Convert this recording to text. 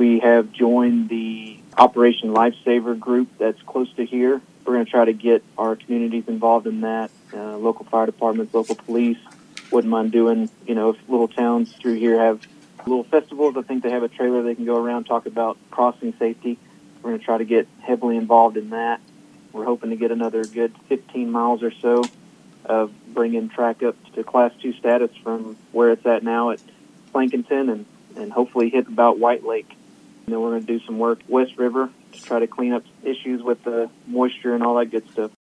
We have joined the Operation Lifesaver group that's close to here. We're going to try to get our communities involved in that, local fire departments, local police. Wouldn't mind doing, if little towns through here have little festivals. I think they have a trailer they can go around talk about crossing safety. We're going to try to get heavily involved in that. We're hoping to get another good 15 miles or so of bringing track up to Class 2 status from where it's at now at Plankinton and hopefully hit about White Lake. And then we're going to do some work West River to try to clean up issues with the moisture and all that good stuff.